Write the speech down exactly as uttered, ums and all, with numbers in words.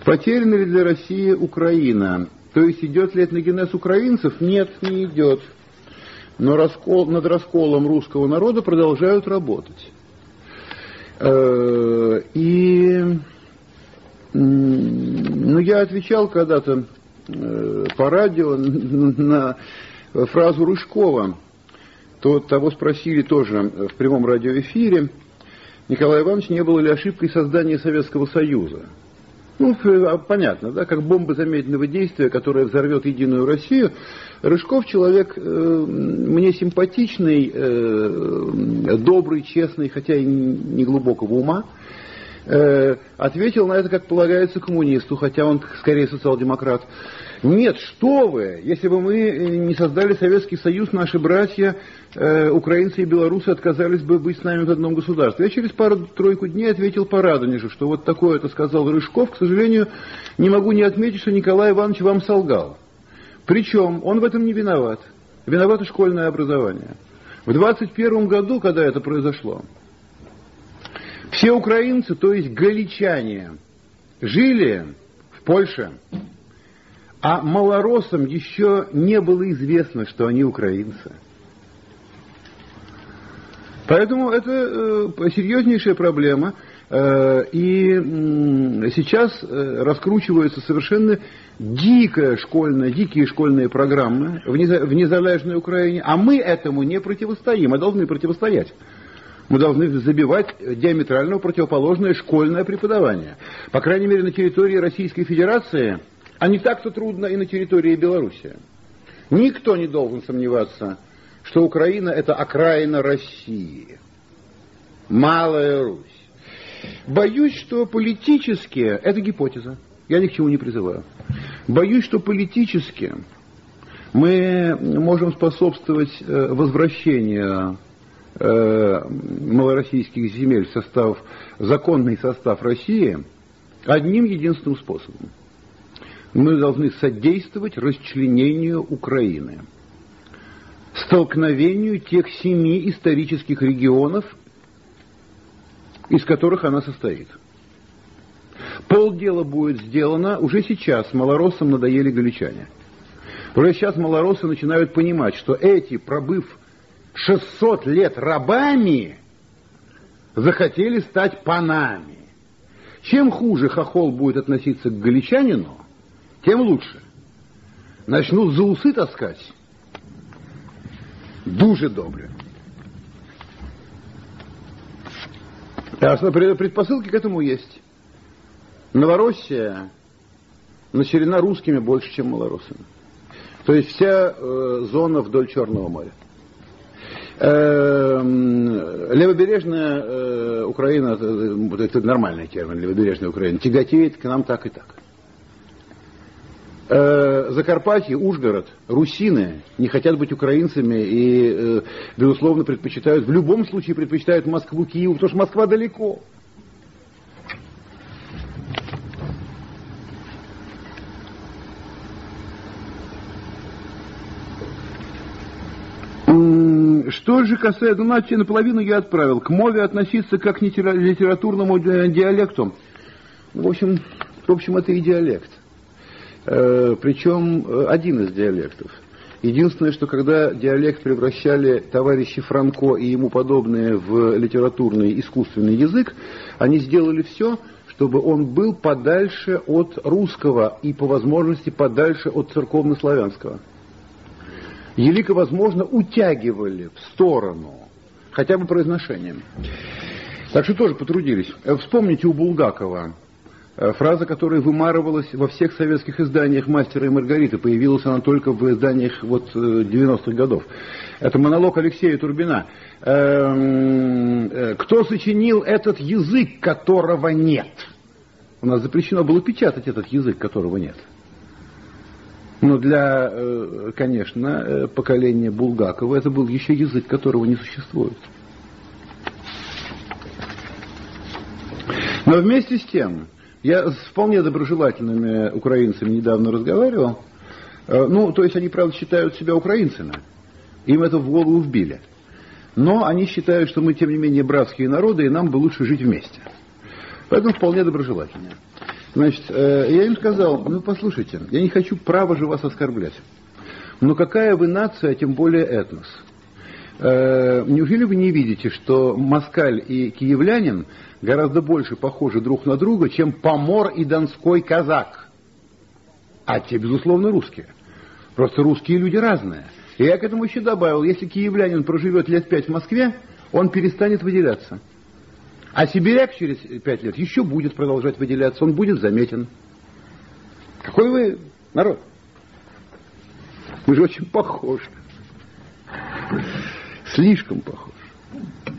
Потеряна ли для России Украина? То есть идет ли этногенез украинцев? Нет, не идет. Но раскол, над расколом русского народа продолжают работать. И ну, я отвечал когда-то по радио на фразу Рыжкова. То, того спросили тоже в прямом радиоэфире, Николай Иванович, не было ли ошибкой создания Советского Союза? Ну, понятно, да, как бомба замедленного действия, которая взорвет единую Россию. Рыжков человек э, мне симпатичный, э, добрый, честный, хотя и не глубокого ума. Э, ответил на это, как полагается, коммунисту, хотя он скорее социал-демократ. Нет, что вы, если бы мы не создали Советский Союз, наши братья, э, украинцы и белорусы, отказались бы быть с нами в одном государстве. Я через пару-тройку дней ответил по Радонежу, что вот такое-то сказал Рыжков. К сожалению, не могу не отметить, что Николай Иванович вам солгал. Причем он в этом не виноват. Виновато школьное образование. В двадцать первом году, когда это произошло, все украинцы, то есть галичане, жили в Польше. А малороссам еще не было известно, что они украинцы. Поэтому это э, серьезнейшая проблема. Э, и э, сейчас э, раскручиваются совершенно дикая школьная, дикие школьные программы в, неза, в незалежной Украине. А мы этому не противостоим, мы должны противостоять. Мы должны забивать диаметрально противоположное школьное преподавание. По крайней мере, на территории Российской Федерации... А не так-то трудно и на территории Беларуси. Никто не должен сомневаться, что Украина – это окраина России. Малая Русь. Боюсь, что политически, это гипотеза, я ни к чему не призываю. Боюсь, что политически мы можем способствовать возвращению малороссийских земель в состав, законный состав России одним единственным способом. Мы должны содействовать расчленению Украины, столкновению тех семи исторических регионов, из которых она состоит. Полдела будет сделано уже сейчас. Малороссам надоели галичане. Уже сейчас малороссы начинают понимать, что эти, пробыв шестьсот лет рабами, захотели стать панами. Чем хуже хохол будет относиться к галичанину, тем лучше. Начнут за усы таскать. Дуже добре. Предпосылки к этому есть. Новороссия населена русскими больше, чем малороссами. То есть вся э, зона вдоль Черного моря. Э, левобережная э, Украина, это, это нормальный термин, левобережная Украина, тяготеет к нам так и так. Закарпатье, Ужгород, русины не хотят быть украинцами и, безусловно, предпочитают, в любом случае предпочитают Москву, Киеву, потому что Москва далеко. Что же касается, ну, наполовину я отправил, к мове относиться как к литературному диалекту. В общем, в общем, это и диалект. Причем один из диалектов. Единственное, что когда диалект превращали товарищи Франко и ему подобные в литературный искусственный язык, они сделали все, чтобы он был подальше от русского и по возможности подальше от церковнославянского. Елико, возможно, утягивали в сторону, хотя бы произношением. Так что тоже потрудились. Вспомните у Булгакова. Фраза, которая вымарывалась во всех советских изданиях «Мастера и Маргариты», появилась она только в изданиях вот, девяностых годов. Это монолог Алексея Турбина. «Кто сочинил этот язык, которого нет?» У нас запрещено было печатать этот язык, которого нет. Но для, конечно, поколения Булгакова это был еще язык, которого не существует. Но вместе с тем... Я с вполне доброжелательными украинцами недавно разговаривал. Ну, то есть они, правда, считают себя украинцами. Им это в голову вбили. Но они считают, что мы, тем не менее, братские народы, и нам бы лучше жить вместе. Поэтому вполне доброжелательно. Значит, я им сказал, ну послушайте, я не хочу право же вас оскорблять. Но какая вы нация, тем более этнос? Неужели вы не видите, что москаль и киевлянин гораздо больше похожи друг на друга, чем помор и донской казак? А те, безусловно, русские. Просто русские люди разные. И я к этому еще добавил, если киевлянин проживет лет пять в Москве, он перестанет выделяться. А сибиряк через пять лет еще будет продолжать выделяться, он будет заметен. Какой вы народ? Мы же очень похожи. Слишком похожи.